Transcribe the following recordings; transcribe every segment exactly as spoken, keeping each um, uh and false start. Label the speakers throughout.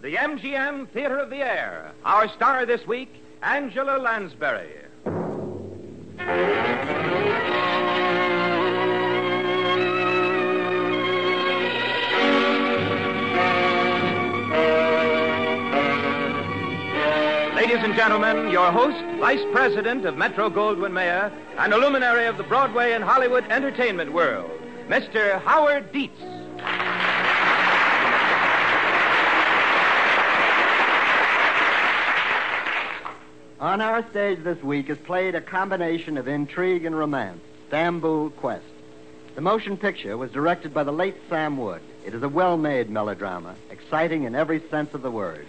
Speaker 1: the M G M Theater of the Air. Our star this week, Angela Lansbury. Ladies and gentlemen, your host, Vice President of Metro-Goldwyn-Mayer, and a luminary of the Broadway and Hollywood entertainment world, Mister Howard Dietz.
Speaker 2: On our stage this week is played a combination of intrigue and romance, Stamboul Quest. The motion picture was directed by the late Sam Wood. It is a well-made melodrama, exciting in every sense of the word.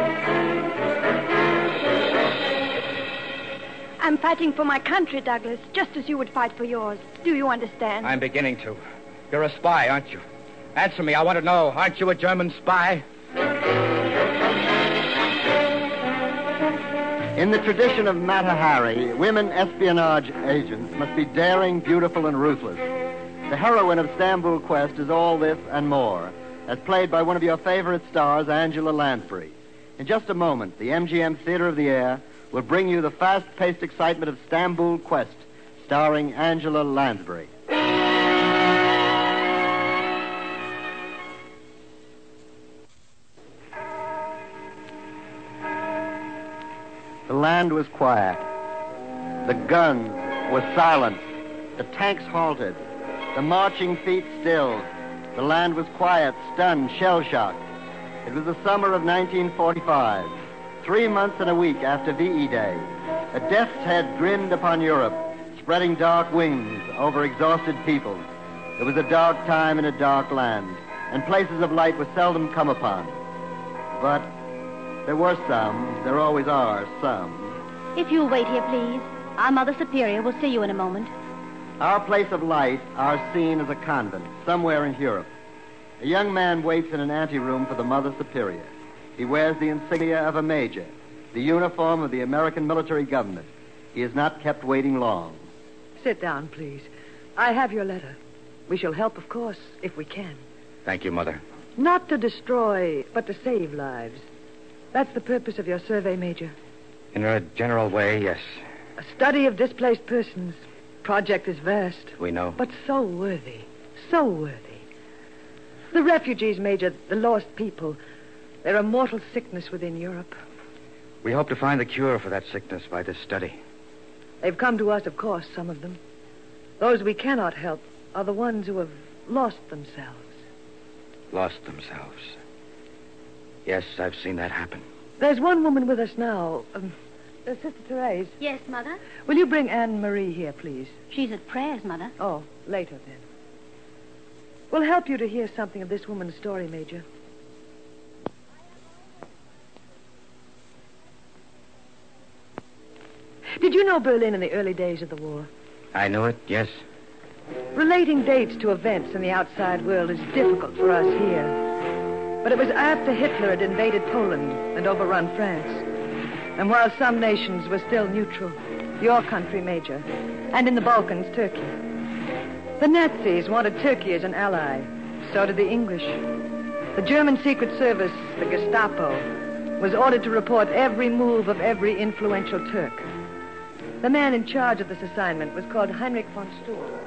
Speaker 3: I'm fighting for my country, Douglas, just as you would fight for yours. Do you understand?
Speaker 4: I'm beginning to. You're a spy, aren't you? Answer me, I want to know. Aren't you a German spy?
Speaker 2: In the tradition of Mata Hari, women espionage agents must be daring, beautiful, and ruthless. The heroine of Stamboul Quest is all this and more, as played by one of your favorite stars, Angela Lansbury. In just a moment, the M G M Theater of the Air will bring you the fast-paced excitement of Stamboul Quest, starring Angela Lansbury. The land was quiet. The guns were silent. The tanks halted. The marching feet stilled. The land was quiet, stunned, shell-shocked. It was the summer of nineteen forty-five. Three months and a week after V E Day, a death's head grinned upon Europe, spreading dark wings over exhausted people. It was a dark time in a dark land, and places of light were seldom come upon. But there were some, there always are some.
Speaker 5: If you'll wait here, please. Our Mother Superior will see you in a moment.
Speaker 2: Our place of light, our scene is a convent, somewhere in Europe. A young man waits in an anteroom for the Mother Superior. He wears the insignia of a major, the uniform of the American military government. He is not kept waiting long.
Speaker 6: Sit down, please. I have your letter. We shall help, of course, if we can.
Speaker 4: Thank you, Mother.
Speaker 6: Not to destroy, but to save lives. That's the purpose of your survey, Major.
Speaker 4: In a general way, yes.
Speaker 6: A study of displaced persons. Project is vast.
Speaker 4: We know.
Speaker 6: But so worthy. So worthy. The refugees, Major, the lost people. They're a mortal sickness within Europe.
Speaker 4: We hope to find the cure for that sickness by this study.
Speaker 6: They've come to us, of course, some of them. Those we cannot help are the ones who have lost themselves.
Speaker 4: Lost themselves. Yes, I've seen that happen.
Speaker 6: There's one woman with us now. Um, uh, Sister Therese.
Speaker 5: Yes, Mother?
Speaker 6: Will you bring Anne-Marie here, please?
Speaker 5: She's at prayers, Mother.
Speaker 6: Oh, later then. We'll help you to hear something of this woman's story, Major. Did you know Berlin in the early days of the war?
Speaker 4: I knew it, yes.
Speaker 6: Relating dates to events in the outside world is difficult for us here. But it was after Hitler had invaded Poland and overrun France. And while some nations were still neutral, your country, Major, and in the Balkans, Turkey. The Nazis wanted Turkey as an ally. So did the English. The German Secret Service, the Gestapo, was ordered to report every move of every influential Turk. The man in charge of this assignment was called Heinrich von Stuhl.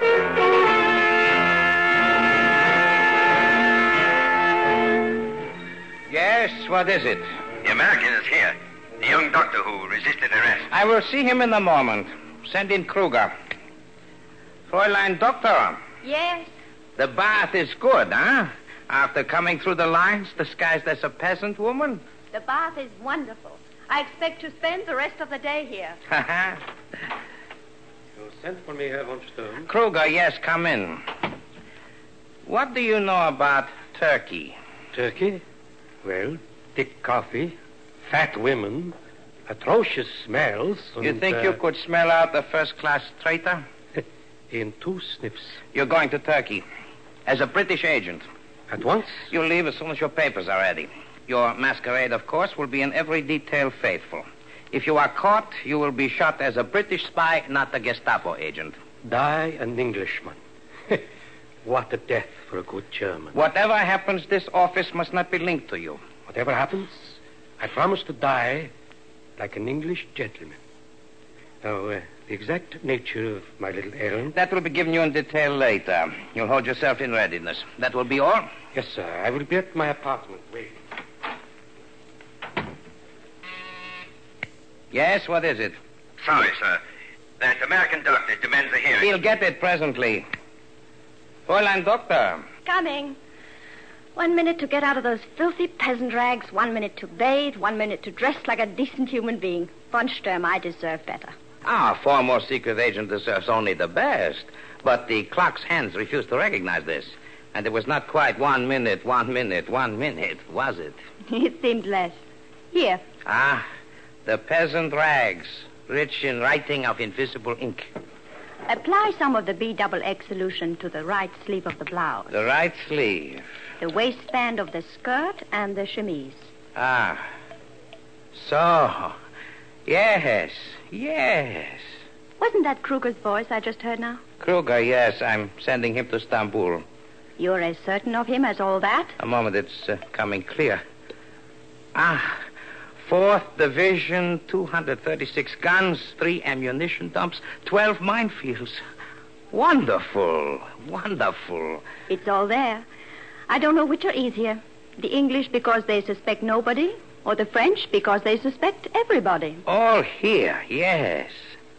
Speaker 4: Yes, what is it?
Speaker 7: The American is here. The young doctor who resisted arrest.
Speaker 4: I will see him in a moment. Send in Kruger. Fräulein Doctor.
Speaker 3: Yes?
Speaker 4: The bath is good, huh? After coming through the lines disguised as a peasant woman?
Speaker 3: The bath is wonderful. I expect to spend the rest of the day here.
Speaker 8: You sent for me, Herr von Sturm.
Speaker 4: Kruger, yes, come in. What do you know about Turkey?
Speaker 8: Turkey? Well, thick coffee, fat women, atrocious smells.
Speaker 4: You
Speaker 8: and,
Speaker 4: think
Speaker 8: uh,
Speaker 4: you could smell out a first-class traitor?
Speaker 8: In two sniffs.
Speaker 4: You're going to Turkey as a British agent.
Speaker 8: At once?
Speaker 4: You'll leave as soon as your papers are ready. Your masquerade, of course, will be in every detail faithful. If you are caught, you will be shot as a British spy, not a Gestapo agent.
Speaker 8: Die an Englishman. What a death for a good German.
Speaker 4: Whatever happens, this office must not be linked to you.
Speaker 8: Whatever happens, I promise to die like an English gentleman. Now, uh, the exact nature of my little errand...
Speaker 4: That will be given you in detail later. You'll hold yourself in readiness. That will be all?
Speaker 8: Yes, sir. I will be at my apartment waiting.
Speaker 4: Yes, what is it?
Speaker 7: Sorry, sir. That American doctor demands a hearing.
Speaker 4: He'll get it presently. Fräulein Doctor.
Speaker 3: Coming. One minute to get out of those filthy peasant rags, one minute to bathe, one minute to dress like a decent human being. Von Sturm, I deserve better.
Speaker 4: Our former secret agent deserves only the best. But the clock's hands refused to recognize this. And it was not quite one minute, one minute, one minute, was it?
Speaker 3: It seemed less. Here.
Speaker 4: Ah, the peasant rags, rich in writing of invisible ink.
Speaker 3: Apply some of the B double X solution to the right sleeve of the blouse,
Speaker 4: The right sleeve.
Speaker 3: the waistband of the skirt, and the chemise.
Speaker 4: Ah. So. Yes, yes.
Speaker 3: Wasn't that Kruger's voice I just heard now?
Speaker 4: Kruger, yes. I'm sending him to Istanbul.
Speaker 3: You're as certain of him as all that?
Speaker 4: A moment, it's uh, coming clear. Ah. Fourth Division, two hundred thirty-six guns, three ammunition dumps, twelve minefields. Wonderful, wonderful.
Speaker 3: It's all there. I don't know which are easier. The English because they suspect nobody, or the French because they suspect everybody.
Speaker 4: All here, yes.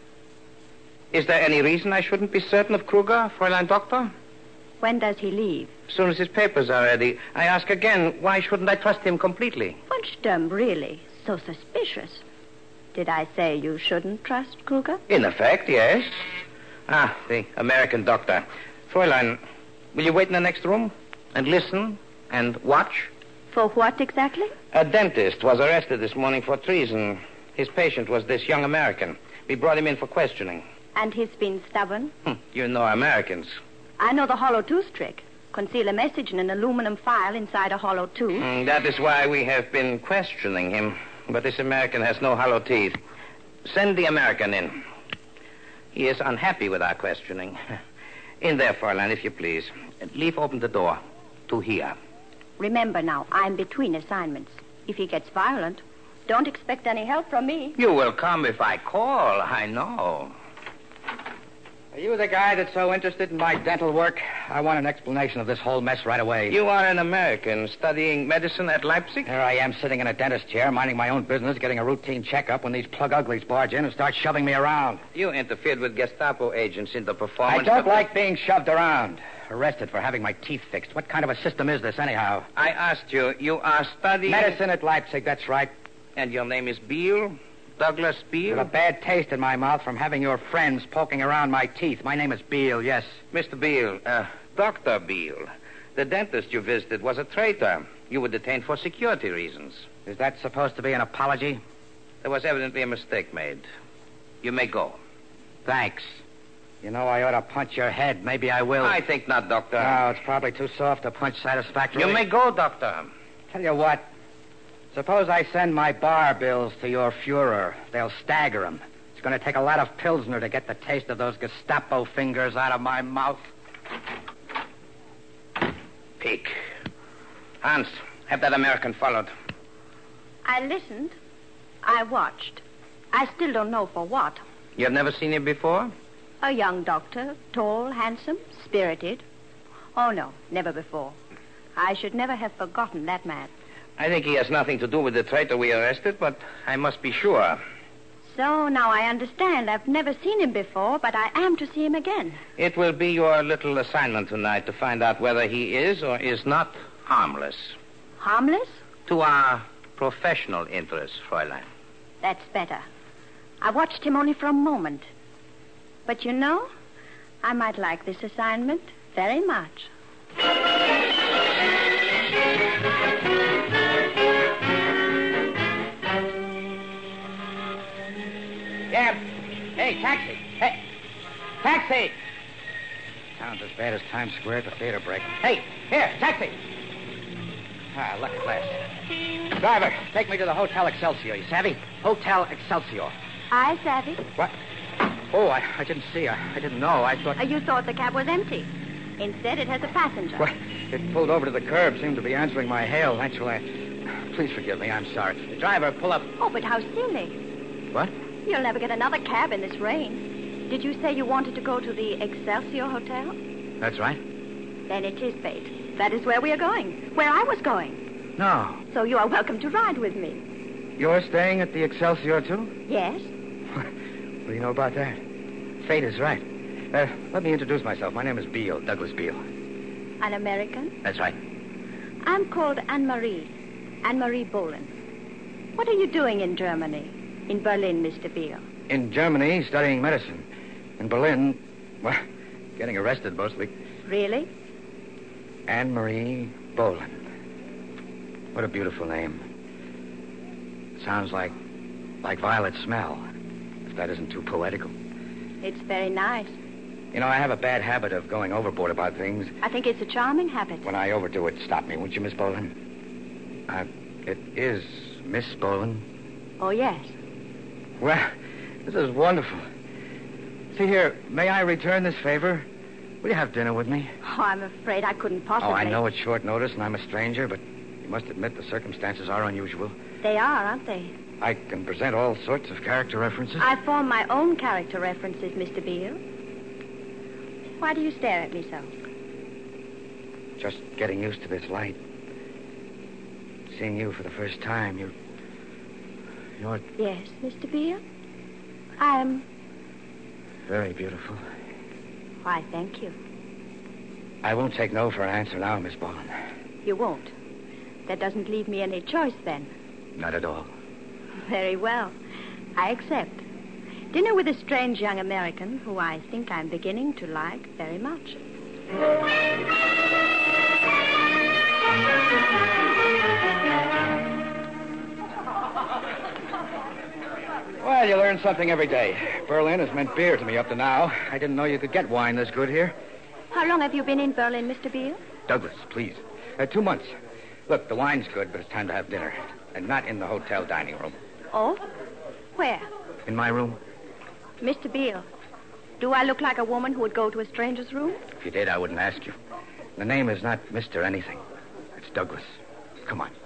Speaker 4: Is there any reason I shouldn't be certain of Kruger, Fräulein Doctor?
Speaker 3: When does he leave?
Speaker 4: As soon as his papers are ready. I ask again, why shouldn't I trust him completely?
Speaker 3: Von Sturm, really? So suspicious. Did I say you shouldn't trust Kruger?
Speaker 4: In effect, yes. Ah, the American doctor. Fräulein, will you wait in the next room and listen and watch?
Speaker 3: For what exactly?
Speaker 4: A dentist was arrested this morning for treason. His patient was this young American. We brought him in for questioning.
Speaker 3: And he's been stubborn?
Speaker 4: Hm, you know Americans.
Speaker 3: I know the hollow tooth trick. Conceal a message in an aluminum file inside a hollow tooth.
Speaker 4: Mm, that is why we have been questioning him. But this American has no hollow teeth. Send the American in. He is unhappy with our questioning. In there, Fräulein, if you please. Leave open the door to here.
Speaker 3: Remember now, I'm between assignments. If he gets violent, don't expect any help from me.
Speaker 4: You will come if I call, I know.
Speaker 9: Are you the guy that's so interested in my dental work? I want an explanation of this whole mess right away.
Speaker 4: You are an American studying medicine at Leipzig?
Speaker 9: Here I am sitting in a dentist chair, minding my own business, getting a routine checkup when these plug uglies barge in and start shoving me around.
Speaker 4: You interfered with Gestapo agents in the performance
Speaker 9: I don't
Speaker 4: of...
Speaker 9: like being shoved around. Arrested for having my teeth fixed. What kind of a system is this, anyhow?
Speaker 4: I asked you, you are studying...
Speaker 9: Medicine at Leipzig, that's right.
Speaker 4: And your name is Beale? Douglas Beale?
Speaker 9: Got a bad taste in my mouth from having your friends poking around my teeth. My name is Beale, yes.
Speaker 4: Mister Beale, uh, Doctor Beale, the dentist you visited was a traitor. You were detained for security reasons.
Speaker 9: Is that supposed to be an apology?
Speaker 4: There was evidently a mistake made. You may go.
Speaker 9: Thanks. You know, I ought to punch your head. Maybe I will.
Speaker 4: I think not, Doctor.
Speaker 9: No, it's probably too soft to punch satisfactorily.
Speaker 4: You may go, Doctor.
Speaker 9: Tell you what. Suppose I send my bar bills to your Fuhrer. They'll stagger him. It's going to take a lot of Pilsner to get the taste of those Gestapo fingers out of my mouth.
Speaker 4: Peek. Hans, have that American followed.
Speaker 3: I listened. I watched. I still don't know for what.
Speaker 4: You have never seen him before?
Speaker 3: A young doctor, tall, handsome, spirited. Oh, no, never before. I should never have forgotten that man.
Speaker 4: I think he has nothing to do with the traitor we arrested, but I must be sure.
Speaker 3: So now I understand. I've never seen him before, but I am to see him again.
Speaker 4: It will be your little assignment tonight to find out whether he is or is not harmless.
Speaker 3: Harmless?
Speaker 4: To our professional interests, Fräulein.
Speaker 3: That's better. I watched him only for a moment. But you know, I might like this assignment very much.
Speaker 9: Yeah. Hey, taxi. Hey. Taxi. Sounds as bad as Times Square at the theater break. Hey, here, taxi. Ah, luck at last. Driver, take me to the Hotel Excelsior. You savvy? Hotel Excelsior.
Speaker 3: I savvy.
Speaker 9: What? Oh, I, I didn't see. I, I didn't know. I thought...
Speaker 3: Uh, you thought the cab was empty. Instead, it has a passenger.
Speaker 9: What? It pulled over to the curb, seemed to be answering my hail. Naturally, I please forgive me. I'm sorry. Driver, pull up.
Speaker 3: Oh, but how silly.
Speaker 9: What?
Speaker 3: You'll never get another cab in this rain. Did you say you wanted to go to the Excelsior Hotel?
Speaker 9: That's right.
Speaker 3: Then it is fate. That is where we are going. Where I was going.
Speaker 9: No.
Speaker 3: So you are welcome to ride with me.
Speaker 9: You're staying at the Excelsior, too?
Speaker 3: Yes.
Speaker 9: What do you know about that? Fate is right. Uh, let me introduce myself. My name is Beale, Douglas Beale.
Speaker 3: An American?
Speaker 9: That's right.
Speaker 3: I'm called Anne-Marie. Anne-Marie Boland. What are you doing in Germany? In Berlin, Mister Beale?
Speaker 9: In Germany, studying medicine. In Berlin, well, getting arrested mostly.
Speaker 3: Really?
Speaker 9: Anne-Marie Boland. What a beautiful name. Sounds like, like violet smell, if that isn't too poetical.
Speaker 3: It's very nice.
Speaker 9: You know, I have a bad habit of going overboard about things.
Speaker 3: I think it's a charming habit.
Speaker 9: When I overdo it, stop me, won't you, Miss Boland? Uh, it is Miss Boland.
Speaker 3: Oh, yes.
Speaker 9: Well, this is wonderful. See here, may I return this favor? Will you have dinner with me?
Speaker 3: Oh, I'm afraid I couldn't possibly.
Speaker 9: Oh, I know it's short notice and I'm a stranger, but you must admit the circumstances are unusual.
Speaker 3: They are, aren't they?
Speaker 9: I can present all sorts of character references.
Speaker 3: I form my own character references, Mister Beale. Why do you stare at me so?
Speaker 9: Just getting used to this light. Seeing you for the first time, you... You're...
Speaker 3: Yes, Mister Beale? I'm...
Speaker 9: very beautiful.
Speaker 3: Why, thank you.
Speaker 9: I won't take no for an answer now, Miss Boland.
Speaker 3: You won't? That doesn't leave me any choice, then?
Speaker 9: Not at all.
Speaker 3: Very well. I accept. Dinner with a strange young American who I think I'm beginning to like very much.
Speaker 9: Well, you learn something every day. Berlin has meant beer to me up to now. I didn't know you could get wine this good here.
Speaker 3: How long have you been in Berlin, Mister Beale?
Speaker 9: Douglas, please. Uh, two months. Look, the wine's good, but it's time to have dinner. And not in the hotel dining room.
Speaker 3: Oh? Where?
Speaker 9: In my room.
Speaker 3: Mister Beale, do I look like a woman who would go to a stranger's room?
Speaker 9: If you did, I wouldn't ask you. The name is not Mister anything. It's Douglas. Come on.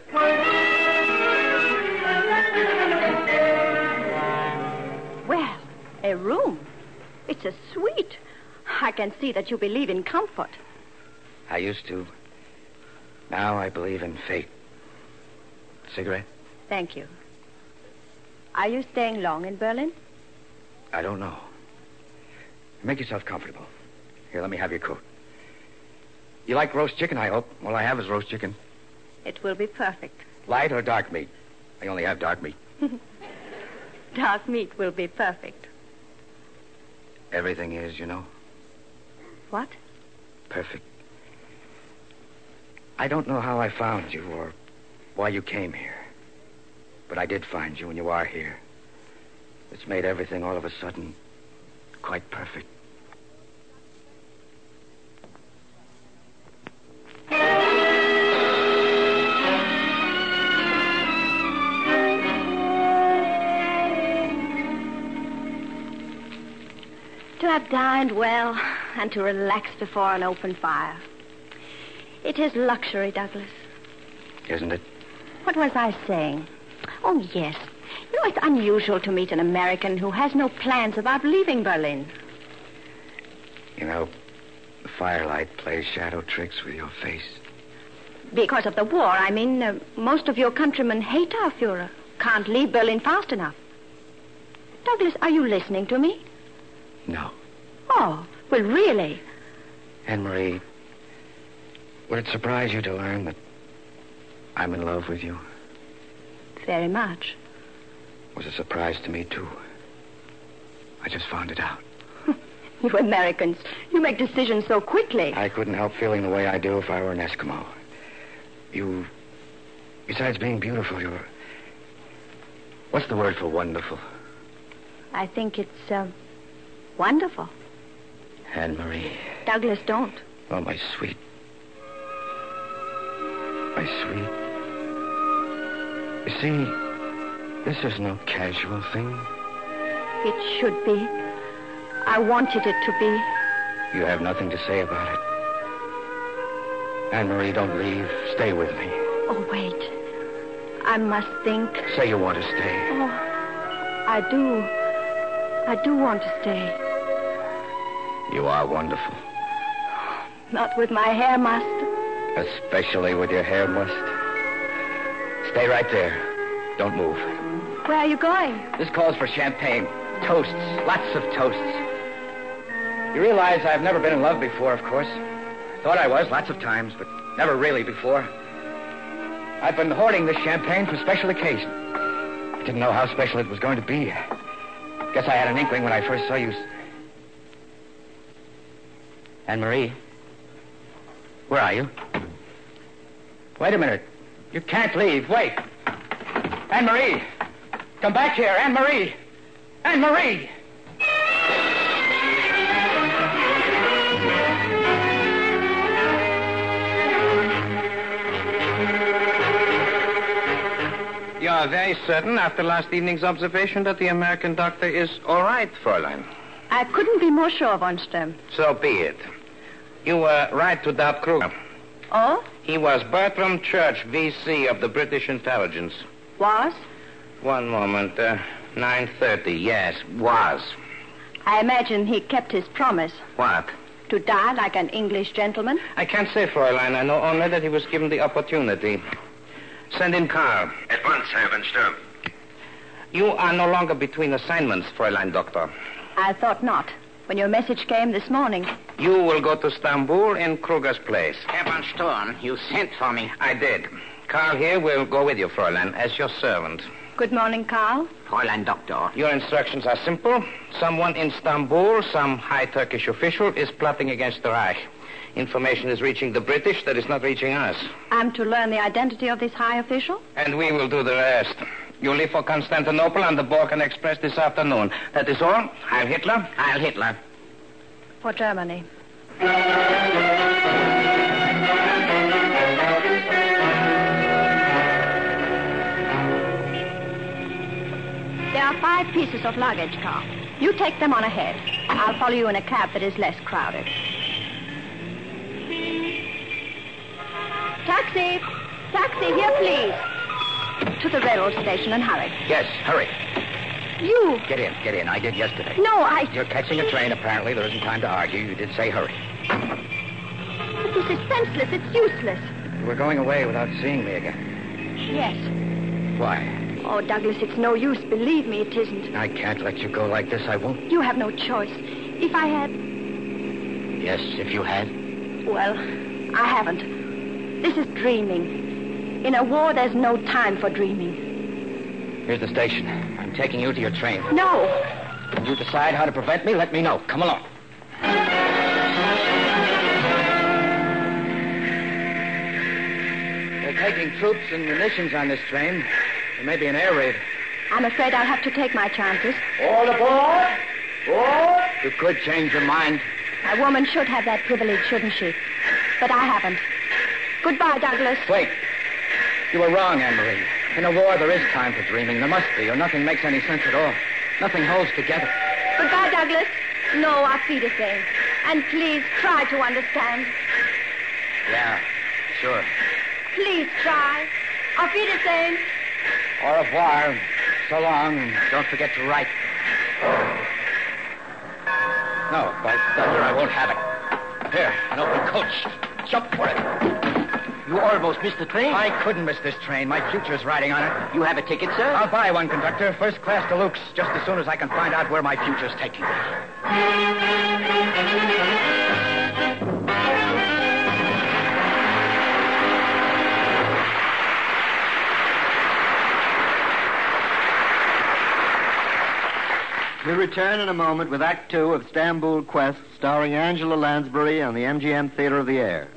Speaker 3: Well, a room. It's a suite. I can see that you believe in comfort.
Speaker 9: I used to. Now I believe in fate. Cigarette?
Speaker 3: Thank you. Are you staying long in Berlin?
Speaker 9: I don't know. Make yourself comfortable. Here, let me have your coat. You like roast chicken, I hope. All I have is roast chicken.
Speaker 3: It will be perfect.
Speaker 9: Light or dark meat? I only have dark meat.
Speaker 3: Dark meat will be perfect.
Speaker 9: Everything is, you know.
Speaker 3: What?
Speaker 9: Perfect. I don't know how I found you or why you came here. But I did find you, and you are here. It's made everything all of a sudden quite perfect.
Speaker 3: To have dined well and to relax before an open fire. It is luxury, Douglas.
Speaker 9: Isn't it?
Speaker 3: What was I saying? Oh, yes. You know, it's unusual to meet an American who has no plans about leaving Berlin.
Speaker 9: You know, the firelight plays shadow tricks with your face.
Speaker 3: Because of the war, I mean, uh, most of your countrymen hate our Fuhrer. Can't leave Berlin fast enough. Douglas, are you listening to me?
Speaker 9: No.
Speaker 3: Oh, well, really?
Speaker 9: Anne-Marie, would it surprise you to learn that I'm in love with you?
Speaker 3: Very much.
Speaker 9: It was a surprise to me, too. I just found it out.
Speaker 3: You Americans, you make decisions so quickly.
Speaker 9: I couldn't help feeling the way I do if I were an Eskimo. You, besides being beautiful, you're... What's the word for wonderful?
Speaker 3: I think it's, uh, wonderful.
Speaker 9: Anne-Marie.
Speaker 3: Douglas, don't.
Speaker 9: Oh, my sweet. My sweet. You see, this is no casual thing.
Speaker 3: It should be. I wanted it to be.
Speaker 9: You have nothing to say about it. Anne-Marie, don't leave. Stay with me.
Speaker 3: Oh, wait. I must think.
Speaker 8: Say you want to stay.
Speaker 3: Oh, I do. I do want to stay.
Speaker 8: You are wonderful.
Speaker 3: Not with my hair mussed.
Speaker 8: Especially with your hair mussed. Stay right there. Don't move.
Speaker 3: Where are you going?
Speaker 9: This calls for champagne. Toasts. Lots of toasts. You realize I've never been in love before, of course. Thought I was lots of times, but never really before. I've been hoarding this champagne for special occasion. I didn't know how special it was going to be. Guess I had an inkling when I first saw you. Anne-Marie? Where are you? Wait a minute. You can't leave. Wait. Anne-Marie! Come back here, Anne-Marie! Anne-Marie!
Speaker 4: You are very certain, after last evening's observation, that the American doctor is all right, Fräulein?
Speaker 3: I couldn't be more sure, von Sturm.
Speaker 4: So be it. You were right to doubt Kruger.
Speaker 3: Oh?
Speaker 4: He was Bertram Church, V C of the British Intelligence.
Speaker 3: Was?
Speaker 4: One moment. Uh, nine thirty, yes, was.
Speaker 3: I imagine he kept his promise.
Speaker 4: What?
Speaker 3: To die like an English gentleman?
Speaker 4: I can't say, Fräulein. I know only that he was given the opportunity. Send in Carl.
Speaker 7: At once, Herr von Sturm.
Speaker 4: You are no longer between assignments, Fräulein Doctor.
Speaker 3: I thought not. When your message came this morning.
Speaker 4: You will go to Stamboul in Kruger's place.
Speaker 9: Herr von Sturm, you sent for me.
Speaker 4: I did. Carl here will go with you, Fräulein, as your servant.
Speaker 3: Good morning, Carl.
Speaker 9: Fräulein Doctor.
Speaker 4: Your instructions are simple. Someone in Stamboul, some high Turkish official, is plotting against the Reich. Information is reaching the British that is not reaching us.
Speaker 3: I'm to learn the identity of this high official?
Speaker 4: And we will do the rest. You leave for Constantinople on the Balkan Express this afternoon. That is all. Heil Hitler.
Speaker 9: Heil Hitler.
Speaker 3: For Germany. There are five pieces of luggage, Carl. You take them on ahead. I'll follow you in a cab that is less crowded. Taxi! Taxi, here, please. To the railroad station and hurry.
Speaker 9: Yes, hurry.
Speaker 3: You!
Speaker 9: Get in, get in. I did yesterday.
Speaker 3: No, I...
Speaker 9: You're catching a train, apparently. There isn't time to argue. You did say hurry.
Speaker 3: But this is senseless. It's useless.
Speaker 9: We're going away without seeing me again.
Speaker 3: Yes.
Speaker 9: Why?
Speaker 3: Oh, Douglas, it's no use. Believe me, it isn't.
Speaker 9: I can't let you go like this. I won't.
Speaker 3: You have no choice. If I had...
Speaker 9: Yes, if you had.
Speaker 3: Well, I haven't. This is dreaming. In a war, there's no time for dreaming.
Speaker 9: Here's the station. I'm taking you to your train.
Speaker 3: No.
Speaker 9: When you decide how to prevent me, let me know. Come along. They're taking troops and munitions on this train. There may be an air raid.
Speaker 3: I'm afraid I'll have to take my chances.
Speaker 9: All aboard! All! You could change your mind.
Speaker 3: A woman should have that privilege, shouldn't she? But I haven't. Goodbye, Douglas.
Speaker 9: Wait. You were wrong, Anne-Marie. In a war, there is time for dreaming. There must be, or nothing makes any sense at all. Nothing holds together.
Speaker 3: Goodbye, Douglas. No, auf Wiedersehen. And please try to understand.
Speaker 9: Yeah, sure.
Speaker 3: Please try. Auf Wiedersehen.
Speaker 9: Au revoir. So long. Don't forget to write. No, by thunder, I won't have it. Here, an open coach. Jump for it.
Speaker 2: You almost missed the train.
Speaker 9: I couldn't miss this train. My future's riding on it.
Speaker 2: You have a ticket, sir?
Speaker 9: I'll buy one, conductor. First class deluxe, just as soon as I can find out where my future's taking me.
Speaker 2: We return in a moment with Act Two of Stamboul Quest, starring Angela Lansbury on the M G M Theater of the Air.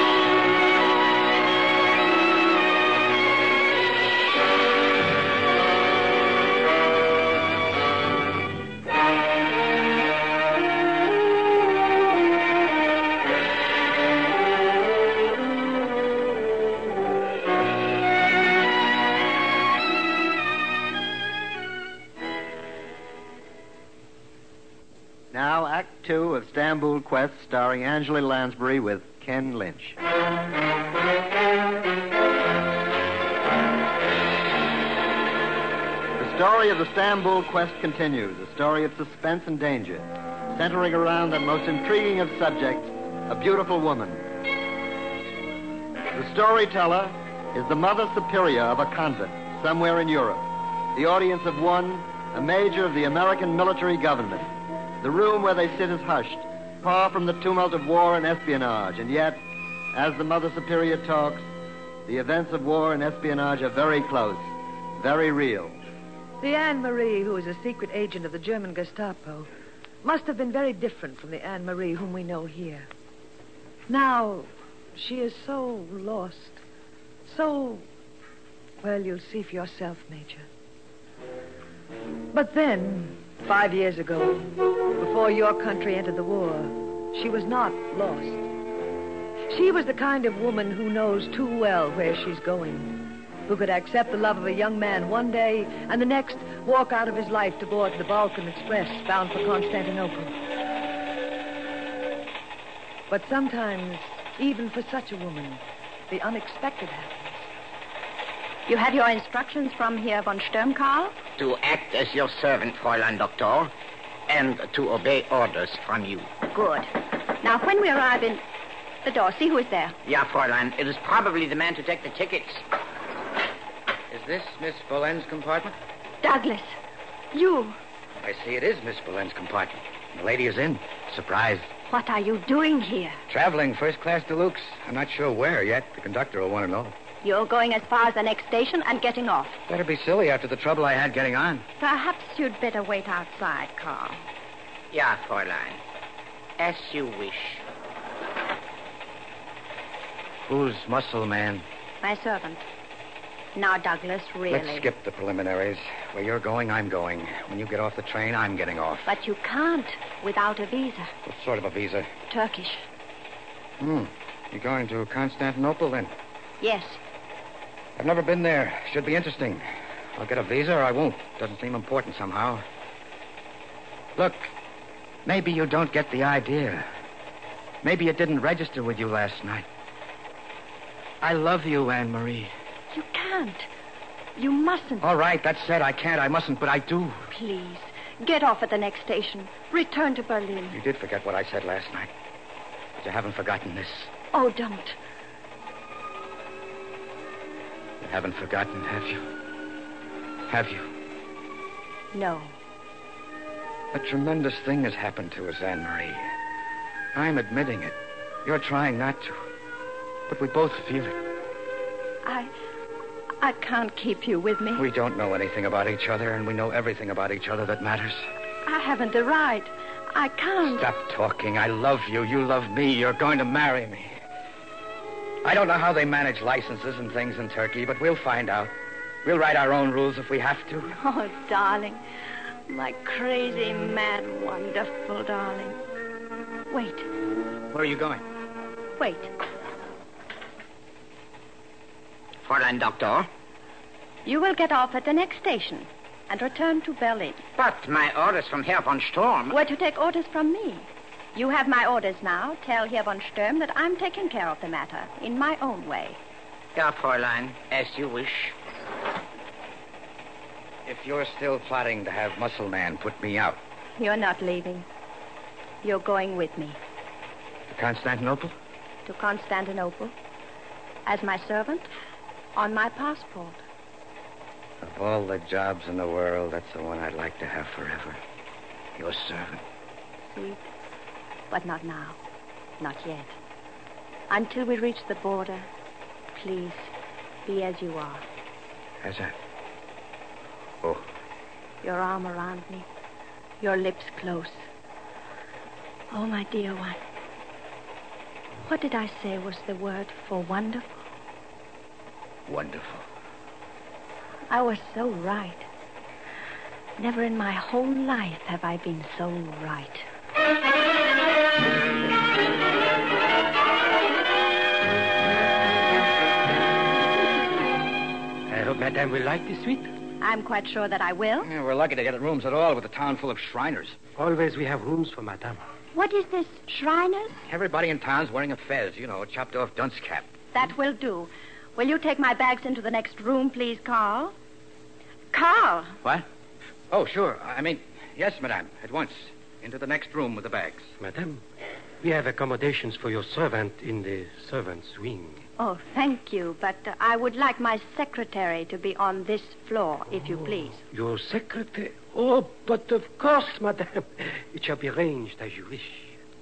Speaker 2: Now, Act Two of Stamboul Quest, starring Angela Lansbury with Ken Lynch. story of the Stamboul quest continues, a story of suspense and danger, centering around that most intriguing of subjects, a beautiful woman. The storyteller is the Mother Superior of a convent somewhere in Europe, the audience of one, a major of the American military government. The room where they sit is hushed, far from the tumult of war and espionage, and yet, as the Mother Superior talks, the events of war and espionage are very close, very real.
Speaker 6: The Anne-Marie, who is a secret agent of the German Gestapo, must have been very different from the Anne-Marie whom we know here. Now, she is so lost, so... Well, you'll see for yourself, Major. But then, five years ago, before your country entered the war, she was not lost. She was the kind of woman who knows too well where she's going, who could accept the love of a young man one day and the next walk out of his life to board the Balkan Express bound for Constantinople. But sometimes, even for such a woman, the unexpected happens.
Speaker 3: You had your instructions from Herr von Sturm, Karl?
Speaker 9: To act as your servant, Fräulein Doctor, and to obey orders from you.
Speaker 3: Good. Now, when we arrive in the door, see who is there.
Speaker 9: Yeah, Fräulein. It is probably the man to take the tickets.
Speaker 4: Is this Miss Boleyn's compartment?
Speaker 3: Douglas, you.
Speaker 4: I see it is Miss Boleyn's compartment. The lady is in. Surprise.
Speaker 3: What are you doing here?
Speaker 4: Traveling first class deluxe. I'm not sure where yet. The conductor will want to know.
Speaker 3: You're going as far as the next station and getting off.
Speaker 4: Better be silly after the trouble I had getting on.
Speaker 3: Perhaps you'd better wait outside, Carl.
Speaker 9: Yeah, Fräulein. As you wish.
Speaker 4: Who's muscle man?
Speaker 3: My servant. Now, Douglas, really.
Speaker 4: Let's skip the preliminaries. Where you're going, I'm going. When you get off the train, I'm getting off.
Speaker 3: But you can't without a visa.
Speaker 4: What sort of a visa?
Speaker 3: Turkish.
Speaker 4: Hmm. You're going to Constantinople, then?
Speaker 3: Yes.
Speaker 4: I've never been there. Should be interesting. I'll get a visa or I won't. Doesn't seem important somehow. Look, maybe you don't get the idea. Maybe it didn't register with you last night. I love you, Anne-Marie.
Speaker 3: You can't. You mustn't.
Speaker 4: All right, that's said. I can't, I mustn't, but I do.
Speaker 3: Please, get off at the next station. Return to Berlin.
Speaker 4: You did forget what I said last night. But you haven't forgotten this.
Speaker 3: Oh, don't.
Speaker 4: You haven't forgotten, have you? Have you?
Speaker 3: No.
Speaker 4: A tremendous thing has happened to us, Anne-Marie. I'm admitting it. You're trying not to. But we both feel it.
Speaker 3: I... I can't keep you with me.
Speaker 4: We don't know anything about each other, and we know everything about each other that matters.
Speaker 3: I haven't the right. I can't.
Speaker 4: Stop talking. I love you. You love me. You're going to marry me. I don't know how they manage licenses and things in Turkey, but we'll find out. We'll write our own rules if we have to.
Speaker 3: Oh, darling. My crazy, mad, wonderful darling. Wait.
Speaker 4: Where are you going?
Speaker 3: Wait.
Speaker 9: Fräulein Doctor.
Speaker 3: You will get off at the next station and return to Berlin.
Speaker 9: But my orders from Herr von Sturm...
Speaker 3: Were to take orders from me. You have my orders now. Tell Herr von Sturm that I'm taking care of the matter in my own way.
Speaker 9: Ja, Fräulein, as you wish.
Speaker 4: If you're still plotting to have Muscle Man put me out...
Speaker 3: You're not leaving. You're going with me.
Speaker 4: To Constantinople?
Speaker 3: To Constantinople. As my servant, on my passport.
Speaker 4: Of all the jobs in the world, that's the one I'd like to have forever. Your servant.
Speaker 3: Sweet. But not now. Not yet. Until we reach the border, please, be as you are.
Speaker 4: As that? Oh.
Speaker 3: Your arm around me. Your lips close. Oh, my dear one. What did I say was the word for wonderful?
Speaker 4: Wonderful.
Speaker 3: I was so right. Never in my whole life have I been so right.
Speaker 8: I hope Madame will like this suite.
Speaker 3: I'm quite sure that I will.
Speaker 4: Yeah, we're lucky to get rooms at all with a town full of Shriners.
Speaker 8: Always we have rooms for Madame.
Speaker 3: What is this, Shriners?
Speaker 4: Everybody in town's wearing a fez, you know, a chopped-off dunce cap.
Speaker 3: That will do. Will you take my bags into the next room, please, Carl? Carl.
Speaker 9: What? Oh, sure. I mean, yes, madame. At once. Into the next room with the bags.
Speaker 8: Madame, we have accommodations for your servant in the servant's wing.
Speaker 3: Oh, thank you, but uh, I would like my secretary to be on this floor, if you please.
Speaker 8: Your secretary? Oh, but of course, madame. It shall be arranged as you wish.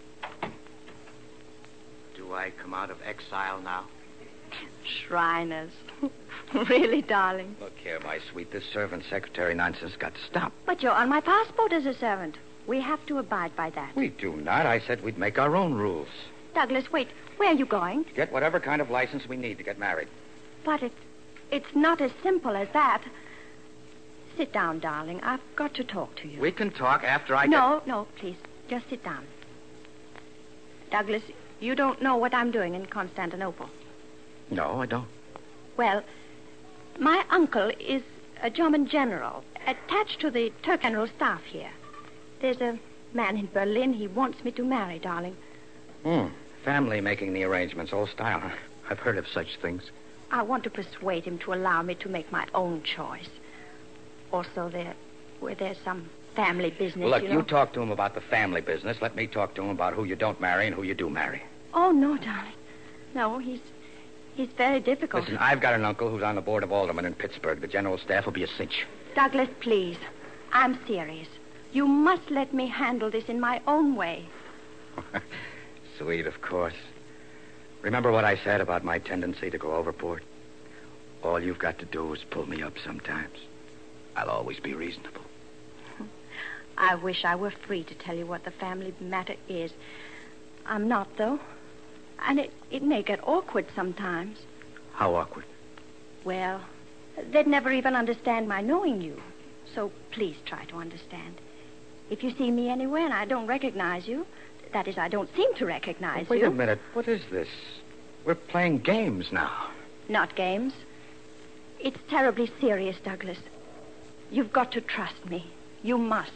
Speaker 9: Do I come out of exile now?
Speaker 3: Shriners. Really, darling?
Speaker 9: Look here, my sweet. This servant secretary nonsense got to stop.
Speaker 3: But you're on my passport as a servant. We have to abide by that.
Speaker 9: We do not. I said we'd make our own rules.
Speaker 3: Douglas, wait. Where are you going?
Speaker 9: To get whatever kind of license we need to get married.
Speaker 3: But it, it's not as simple as that. Sit down, darling. I've got to talk to you.
Speaker 9: We can talk after I
Speaker 3: No,
Speaker 9: get...
Speaker 3: no, please. Just sit down. Douglas, you don't know what I'm doing in Constantinople.
Speaker 9: No, I don't.
Speaker 3: Well, my uncle is a German general attached to the Turk General Staff here. There's a man in Berlin he wants me to marry, darling.
Speaker 9: Hmm. Family making the arrangements, old style, huh? I've heard of such things.
Speaker 3: I want to persuade him to allow me to make my own choice. Also, there, where there's some family business,
Speaker 9: Well, look,
Speaker 3: you
Speaker 9: you,
Speaker 3: know.
Speaker 9: talk to him about the family business. Let me talk to him about who you don't marry and who you do marry.
Speaker 3: Oh, no, darling. No, he's he's very difficult.
Speaker 9: Listen, I've got an uncle who's on the board of aldermen in Pittsburgh. The general staff will be a cinch.
Speaker 3: Douglas, please. I'm serious. You must let me handle this in my own way.
Speaker 9: Sweet, of course. Remember what I said about my tendency to go overboard? All you've got to do is pull me up sometimes. I'll always be reasonable.
Speaker 3: I wish I were free to tell you what the family matter is. I'm not, though. And it, it may get awkward sometimes.
Speaker 9: How awkward?
Speaker 3: Well, they'd never even understand my knowing you. So please try to understand. If you see me anywhere and I don't recognize you, that is, I don't seem to recognize
Speaker 9: oh, wait
Speaker 3: you.
Speaker 9: Wait a minute. What is this? We're playing games now.
Speaker 3: Not games. It's terribly serious, Douglas. You've got to trust me. You must.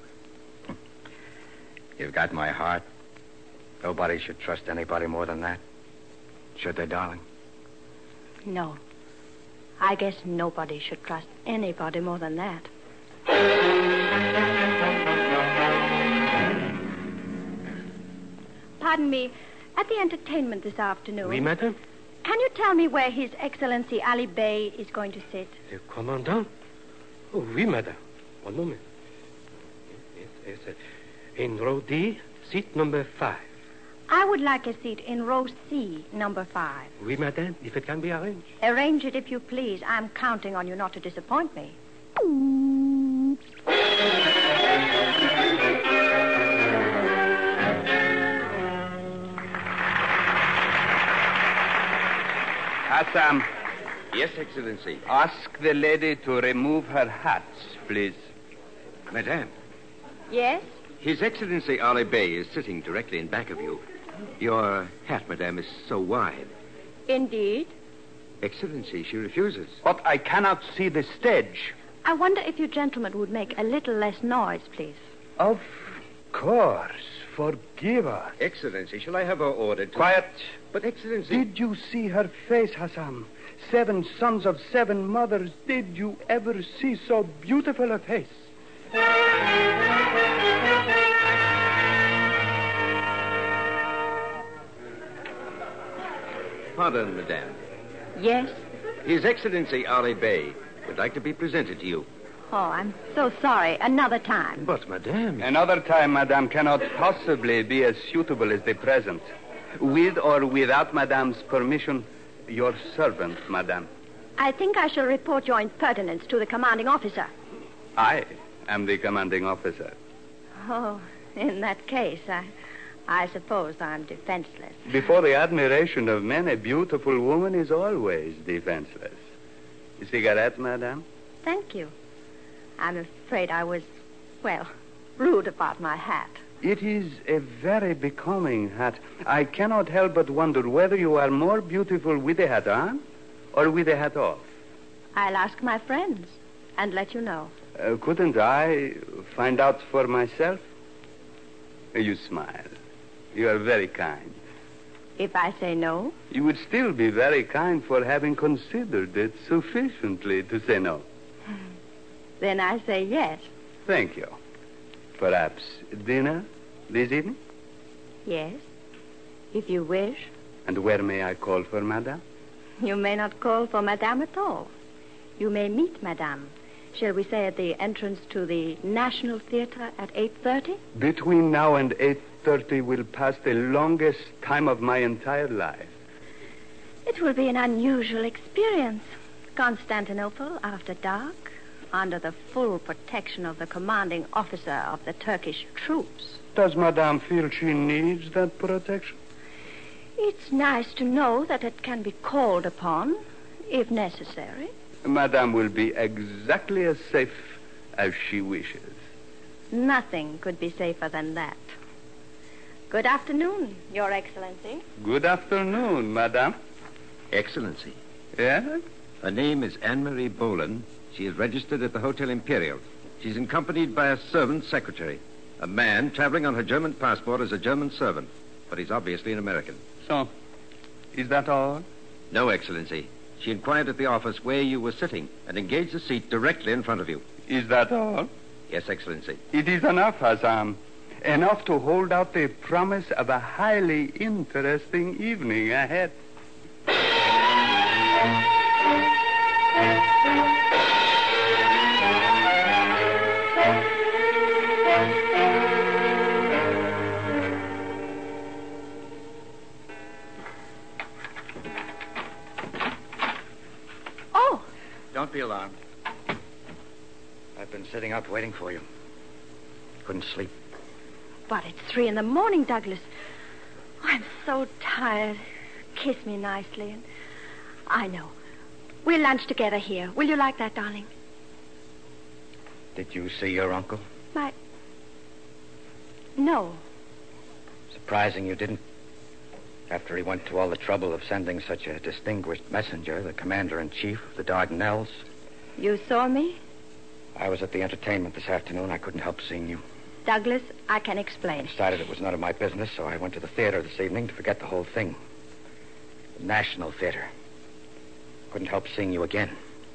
Speaker 9: You've got my heart. Nobody should trust anybody more than that. Should they, darling?
Speaker 3: No. I guess nobody should trust anybody more than that. Pardon me. At the entertainment this afternoon...
Speaker 8: Oui, madame?
Speaker 3: Can you tell me where His Excellency Ali Bey is going to sit?
Speaker 8: The commandant? Oh, oui, madame. One moment. Yes, yes, yes. In row D, seat number five.
Speaker 3: I would like a seat in row C, number five.
Speaker 8: Oui, madame, if it can be arranged.
Speaker 3: Arrange it if you please. I'm counting on you not to disappoint me.
Speaker 10: Assam,
Speaker 1: Yes, Excellency.
Speaker 10: ask the lady to remove her hat, please.
Speaker 1: Madame,
Speaker 3: Yes?
Speaker 1: His Excellency Ali Bey is sitting directly in back of you. Your hat, Madame, is so wide.
Speaker 3: Indeed.
Speaker 1: Excellency, she refuses.
Speaker 10: But I cannot see the stage.
Speaker 3: I wonder if you gentlemen would make a little less noise, please.
Speaker 10: Of course. Forgive us.
Speaker 1: Excellency, shall I have her ordered to...
Speaker 10: Quiet.
Speaker 1: But, Excellency...
Speaker 10: Did you see her face, Hassan? Seven sons of seven mothers. Did you ever see so beautiful a face?
Speaker 1: Pardon, Madame.
Speaker 3: Yes?
Speaker 1: His Excellency Ali Bey would like to be presented to you.
Speaker 3: Oh, I'm so sorry. Another time.
Speaker 1: But, Madame...
Speaker 10: Another time, Madame, cannot possibly be as suitable as the present. With or without Madame's permission, your servant, Madame.
Speaker 3: I think I shall report your impertinence to the commanding officer.
Speaker 10: I am the commanding officer.
Speaker 3: Oh, in that case, I, I suppose I'm defenseless.
Speaker 10: Before the admiration of men, a beautiful woman is always defenseless. A cigarette, Madame?
Speaker 3: Thank you. I'm afraid I was, well, rude about my hat.
Speaker 10: It is a very becoming hat. I cannot help but wonder whether you are more beautiful with the hat on or with the hat off.
Speaker 3: I'll ask my friends and let you know.
Speaker 10: Uh, couldn't I find out for myself? You smile. You are very kind.
Speaker 3: If I say no?
Speaker 10: You would still be very kind for having considered it sufficiently to say no.
Speaker 3: Then I say yes.
Speaker 10: Thank you. Perhaps dinner this evening?
Speaker 3: Yes, if you wish.
Speaker 10: And where may I call for Madame?
Speaker 3: You may not call for Madame at all. You may meet Madame. Shall we say at the entrance to the National Theatre at eight thirty?
Speaker 10: Between now and eight thirty will pass the longest time of my entire life.
Speaker 3: It will be an unusual experience. Constantinople after dark, under the full protection of the commanding officer of the Turkish troops.
Speaker 10: Does Madame feel she needs that protection?
Speaker 3: It's nice to know that it can be called upon, if necessary.
Speaker 10: Madame will be exactly as safe as she wishes.
Speaker 3: Nothing could be safer than that. Good afternoon, Your Excellency.
Speaker 10: Good afternoon, Madame.
Speaker 11: Excellency.
Speaker 10: Yes?
Speaker 11: Her name is Anne-Marie Boland. She is registered at the Hotel Imperial. She's accompanied by a servant secretary. A man traveling on her German passport as a German servant, but he's obviously an American.
Speaker 10: So, is that all?
Speaker 11: No, Excellency. She inquired at the office where you were sitting and engaged a seat directly in front of you.
Speaker 10: Is that all?
Speaker 11: Yes, Excellency.
Speaker 10: It is enough, Hassan. Enough to hold out the promise of a highly interesting evening ahead.
Speaker 9: Don't be alarmed. I've been sitting up waiting for you. Couldn't sleep.
Speaker 3: But it's three in the morning, Douglas. I'm so tired. Kiss me nicely. And I know. We'll lunch together here. Will you like that, darling?
Speaker 9: Did you see your uncle?
Speaker 3: My... No.
Speaker 9: Surprising you didn't. After he went to all the trouble of sending such a distinguished messenger, the commander-in-chief of the Dardanelles.
Speaker 3: You saw me?
Speaker 9: I was at the entertainment this afternoon. I couldn't help seeing you.
Speaker 3: Douglas, I can explain.
Speaker 9: I decided it was none of my business, so I went to the theater this evening to forget the whole thing. The National Theater. Couldn't help seeing you again.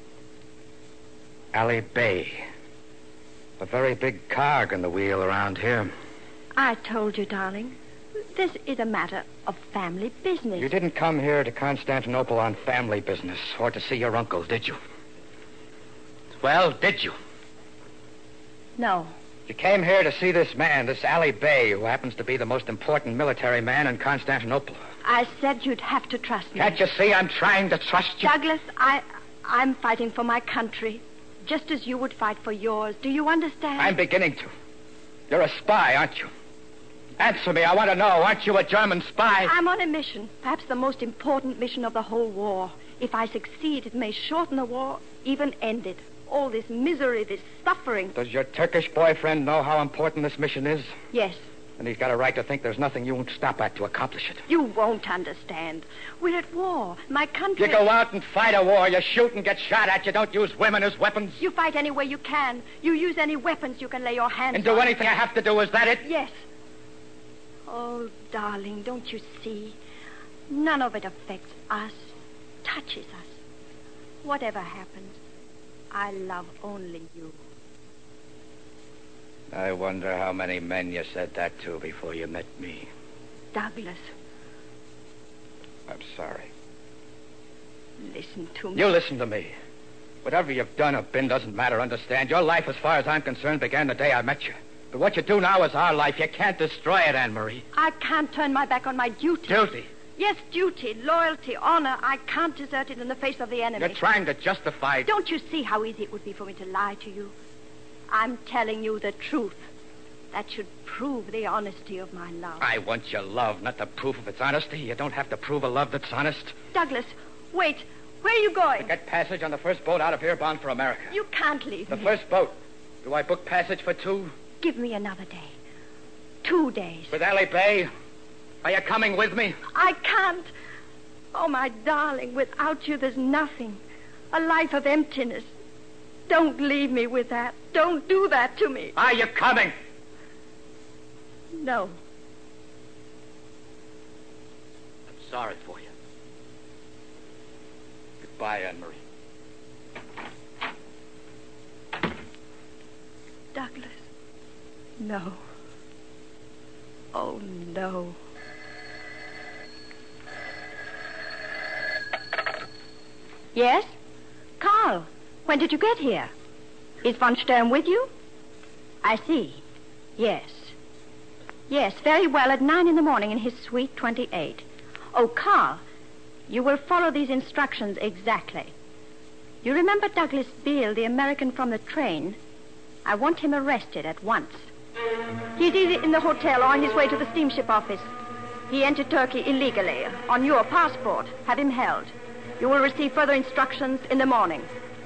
Speaker 9: Ali Bey. A very big cog in the wheel around here.
Speaker 3: I told you, darling. This is a matter of family business.
Speaker 9: You didn't come here to Constantinople on family business or to see your uncle, did you? Well, did you?
Speaker 3: No.
Speaker 9: You came here to see this man, this Ali Bey, who happens to be the most important military man in Constantinople.
Speaker 3: I said you'd have to trust me.
Speaker 9: Can't you see I'm trying to trust you?
Speaker 3: Douglas, I, I'm fighting for my country, just as you would fight for yours. Do you understand?
Speaker 9: I'm beginning to. You're a spy, aren't you? Answer me. I want to know. Aren't you a German spy?
Speaker 3: I'm on a mission, perhaps the most important mission of the whole war. If I succeed, it may shorten the war, even end it. All this misery, this suffering.
Speaker 9: Does your Turkish boyfriend know how important this mission is?
Speaker 3: Yes.
Speaker 9: And he's got a right to think there's nothing you won't stop at to accomplish it.
Speaker 3: You won't understand. We're at war. My country...
Speaker 9: You go out and fight a war. You shoot and get shot at. You don't use women as weapons.
Speaker 3: You fight any way you can. You use any weapons you can lay your hands on.
Speaker 9: And do anything I have to do. Is that it?
Speaker 3: Yes. Oh, darling, don't you see? None of it affects us, touches us. Whatever happens, I love only you.
Speaker 9: I wonder how many men you said that to before you met me.
Speaker 3: Douglas.
Speaker 9: I'm sorry.
Speaker 3: Listen to me.
Speaker 9: You listen to me. Whatever you've done or been doesn't matter, understand? Your life, as far as I'm concerned, began the day I met you. But what you do now is our life. You can't destroy it, Anne-Marie.
Speaker 3: I can't turn my back on my duty.
Speaker 9: Duty?
Speaker 3: Yes, duty, loyalty, honor. I can't desert it in the face of the enemy.
Speaker 9: You're trying to justify...
Speaker 3: Don't you see how easy it would be for me to lie to you? I'm telling you the truth. That should prove the honesty of my love.
Speaker 9: I want your love, not the proof of its honesty. You don't have to prove a love that's honest.
Speaker 3: Douglas, wait. Where are you going?
Speaker 9: To get passage on the first boat out of here bound for America.
Speaker 3: You can't leave
Speaker 9: the
Speaker 3: me.
Speaker 9: The first boat. Do I book passage for two?
Speaker 3: Give me another day. Two days.
Speaker 9: With Ali Bey? Are you coming with me?
Speaker 3: I can't. Oh, my darling, without you, there's nothing. A life of emptiness. Don't leave me with that. Don't do that to me.
Speaker 9: Are you coming?
Speaker 3: No.
Speaker 9: I'm sorry for you. Goodbye, Anne-Marie.
Speaker 3: No. Oh, no. Yes? Carl, when did you get here? Is von Sturm with you? I see. Yes. Yes, very well, at nine in the morning in his suite twenty-eight. Oh, Carl, you will follow these instructions exactly. You remember Douglas Beale, the American from the train? I want him arrested at once. He's either in the hotel or on his way to the steamship office. He entered Turkey illegally, on your passport. Have him held. You will receive further instructions in the morning.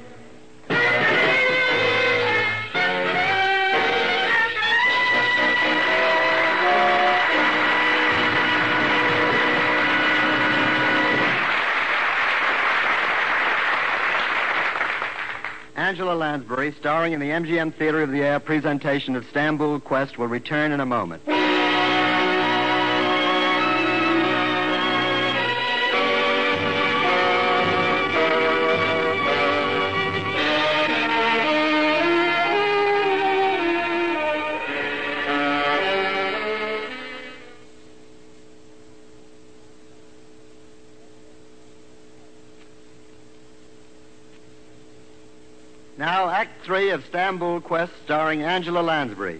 Speaker 2: Angela Lansbury, starring in the M G M Theater of the Air presentation of Stamboul Quest, will return in a moment. Now, Act Three of Stamboul Quest, starring Angela Lansbury.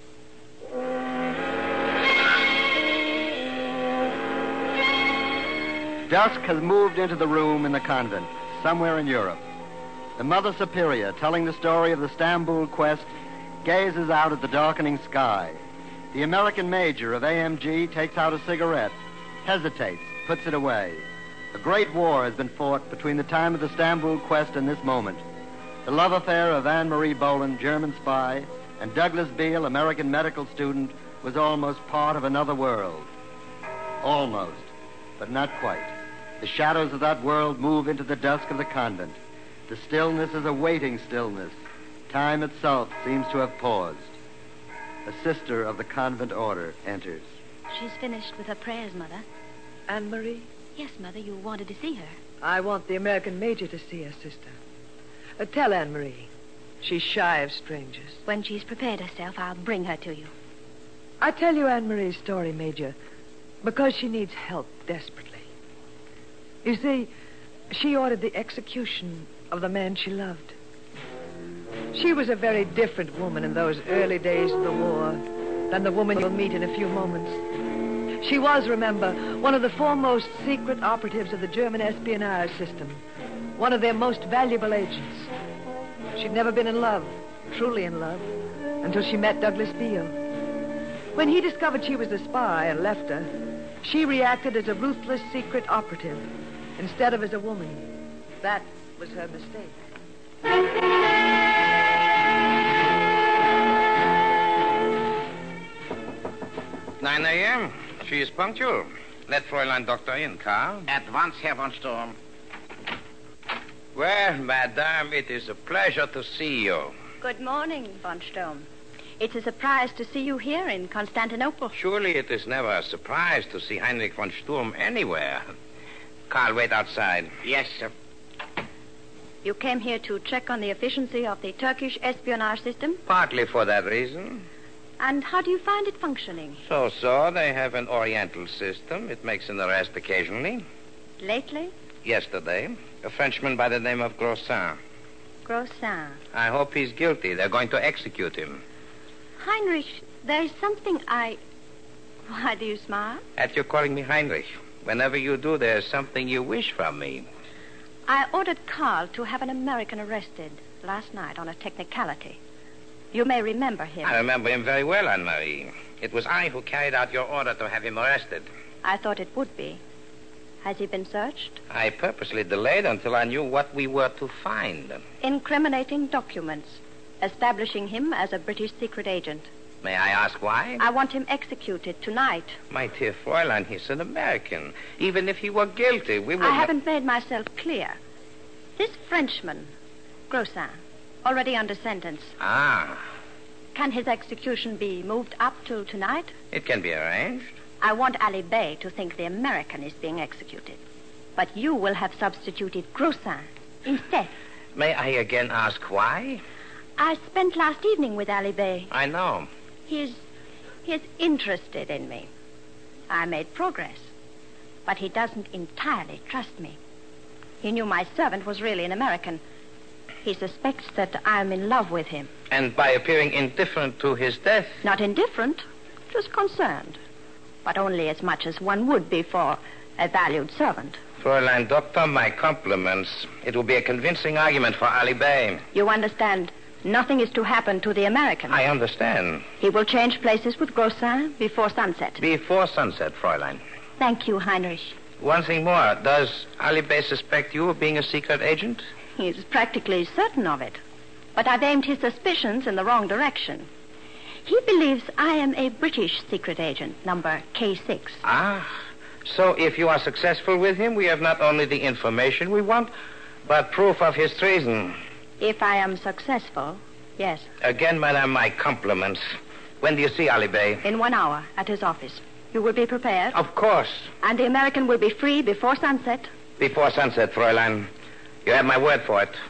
Speaker 2: Dusk has moved into the room in the convent, somewhere in Europe. The Mother Superior, telling the story of the Stamboul Quest, gazes out at the darkening sky. The American major of A M G takes out a cigarette, hesitates, puts it away. A great war has been fought between the time of the Stamboul Quest and this moment. The love affair of Anne-Marie Boland, German spy, and Douglas Beale, American medical student, was almost part of another world. Almost, but not quite. The shadows of that world move into the dusk of the convent. The stillness is a waiting stillness. Time itself seems to have paused. A sister of the convent order enters.
Speaker 5: She's finished with her prayers, Mother.
Speaker 6: Anne-Marie?
Speaker 5: Yes, Mother, you wanted to see her.
Speaker 6: I want the American major to see her, sister. Uh, tell Anne-Marie. She's shy of strangers.
Speaker 5: When she's prepared herself, I'll bring her to you.
Speaker 6: I tell you Anne-Marie's story, Major, because she needs help desperately. You see, she ordered the execution of the man she loved. She was a very different woman in those early days of the war than the woman you'll meet in a few moments. She was, remember, one of the foremost secret operatives of the German espionage system, one of their most valuable agents. She'd never been in love, truly in love, until she met Douglas Beale. When he discovered she was a spy and left her, she reacted as a ruthless secret operative instead of as a woman. That was her mistake.
Speaker 4: nine a.m. She is punctual. Let Fräulein Doctor in, Karl.
Speaker 9: At once, Herr von Sturm.
Speaker 4: Well, Madame, it is a pleasure to see you.
Speaker 3: Good morning, von Sturm. It's a surprise to see you here in Constantinople.
Speaker 4: Surely it is never a surprise to see Heinrich von Sturm anywhere. Karl, wait outside.
Speaker 9: Yes, sir.
Speaker 3: You came here to check on the efficiency of the Turkish espionage system?
Speaker 4: Partly for that reason.
Speaker 3: And how do you find it functioning?
Speaker 4: So-so. They have an Oriental system. It makes an arrest occasionally.
Speaker 3: Lately?
Speaker 4: Yesterday. A Frenchman by the name of Grossin.
Speaker 3: Grossin.
Speaker 4: I hope he's guilty. They're going to execute him.
Speaker 3: Heinrich, there's something I... Why do you smile?
Speaker 4: At your calling me Heinrich. Whenever you do, there's something you wish from me.
Speaker 3: I ordered Karl to have an American arrested last night on a technicality. You may remember him.
Speaker 4: I remember him very well, Anne-Marie. It was I who carried out your order to have him arrested.
Speaker 3: I thought it would be. Has he been searched?
Speaker 4: I purposely delayed until I knew what we were to find.
Speaker 3: Incriminating documents, establishing him as a British secret agent.
Speaker 4: May I ask why?
Speaker 3: I want him executed tonight.
Speaker 4: My dear Fräulein, he's an American. Even if he were guilty, we would...
Speaker 3: I haven't made myself clear. This Frenchman, Grossin, already under sentence.
Speaker 4: Ah.
Speaker 3: Can his execution be moved up till tonight?
Speaker 4: It can be arranged.
Speaker 3: I want Ali Bey to think the American is being executed. But you will have substituted Grossin instead.
Speaker 4: May I again ask why?
Speaker 3: I spent last evening with Ali Bey.
Speaker 4: I know.
Speaker 3: He's, he's interested in me. I made progress. But he doesn't entirely trust me. He knew my servant was really an American. He suspects that I'm in love with him.
Speaker 4: And by appearing indifferent to his death?
Speaker 3: Not indifferent, just concerned. But only as much as one would be for a valued servant.
Speaker 4: Fräulein Doctor, my compliments. It will be a convincing argument for Ali Bey.
Speaker 3: You understand, nothing is to happen to the American.
Speaker 4: I understand.
Speaker 3: He will change places with Grossin before sunset.
Speaker 4: Before sunset, Fräulein.
Speaker 3: Thank you, Heinrich.
Speaker 4: One thing more. Does Ali Bey suspect you of being a secret agent?
Speaker 3: He's practically certain of it. But I've aimed his suspicions in the wrong direction. He believes I am a British secret agent, number K six.
Speaker 4: Ah, so if you are successful with him, we have not only the information we want, but proof of his treason.
Speaker 3: If I am successful, yes.
Speaker 4: Again, madame, my compliments. When do you see Ali Bey?
Speaker 3: In one hour, at his office. You will be prepared?
Speaker 4: Of course.
Speaker 3: And the American will be free before sunset?
Speaker 4: Before sunset, Fräulein. You have my word for it.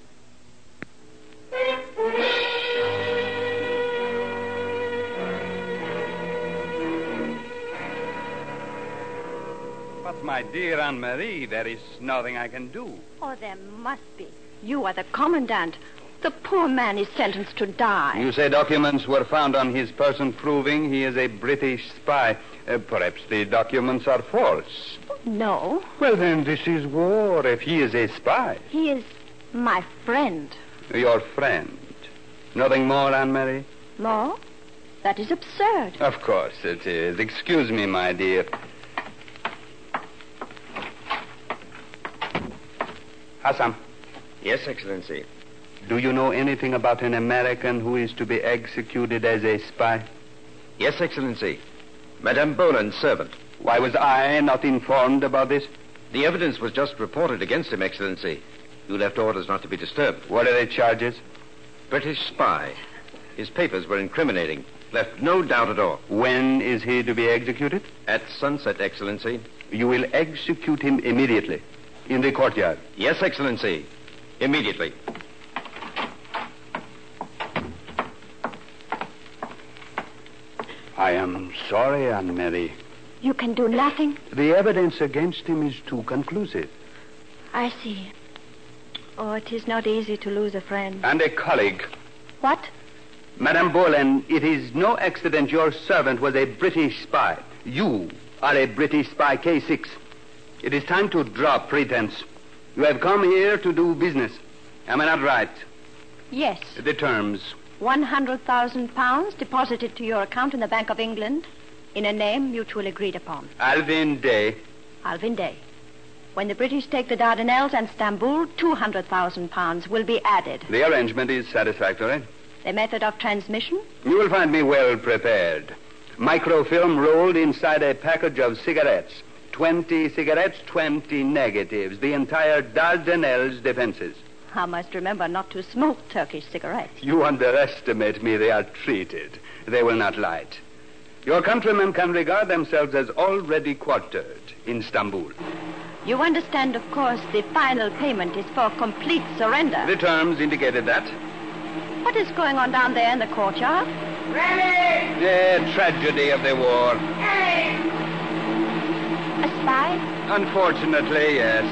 Speaker 10: But, my dear Anne-Marie, there is nothing I can do.
Speaker 3: Oh, there must be. You are the commandant. The poor man is sentenced to die.
Speaker 10: You say documents were found on his person proving he is a British spy. Uh, perhaps the documents are false.
Speaker 3: No.
Speaker 10: Well, then, this is war if he is a spy.
Speaker 3: He is my friend.
Speaker 10: Your friend. Nothing more, Anne-Marie?
Speaker 3: More? That is absurd.
Speaker 10: Of course it is. Excuse me, my dear. Hassan.
Speaker 11: Yes, Excellency.
Speaker 10: Do you know anything about an American who is to be executed as a spy?
Speaker 11: Yes, Excellency. Madame Boland's servant.
Speaker 10: Why was I not informed about this?
Speaker 11: The evidence was just reported against him, Excellency. You left orders not to be disturbed.
Speaker 10: What are the charges?
Speaker 11: British spy. His papers were incriminating. Left no doubt at all.
Speaker 10: When is he to be executed?
Speaker 11: At sunset, Excellency.
Speaker 10: You will execute him immediately. In the courtyard.
Speaker 11: Yes, Excellency. Immediately.
Speaker 10: I am sorry, Anne-Marie.
Speaker 3: You can do nothing?
Speaker 10: The evidence against him is too conclusive.
Speaker 3: I see. Oh, it is not easy to lose a friend.
Speaker 10: And a colleague.
Speaker 3: What?
Speaker 10: Madame Boland, it is no accident your servant was a British spy. You are a British spy, K six. It is time to drop pretense. You have come here to do business. Am I not right?
Speaker 3: Yes.
Speaker 10: The terms.
Speaker 3: One hundred thousand pounds deposited to your account in the Bank of England in a name mutually agreed upon.
Speaker 10: Alvin Day.
Speaker 3: Alvin Day. When the British take the Dardanelles and Stamboul, two hundred thousand pounds will be added.
Speaker 10: The arrangement is satisfactory.
Speaker 3: The method of transmission?
Speaker 10: You will find me well prepared. Microfilm rolled inside a package of cigarettes. Twenty cigarettes, twenty negatives. The entire Dardanelles defenses.
Speaker 3: I must remember not to smoke Turkish cigarettes.
Speaker 10: You underestimate me. They are treated. They will not light. Your countrymen can regard themselves as already quartered in Stamboul.
Speaker 3: You understand, of course, the final payment is for complete surrender.
Speaker 10: The terms indicated that.
Speaker 3: What is going on down there in the courtyard?
Speaker 10: Ready! The tragedy of the war.
Speaker 3: Hey! A spy?
Speaker 10: Unfortunately, yes.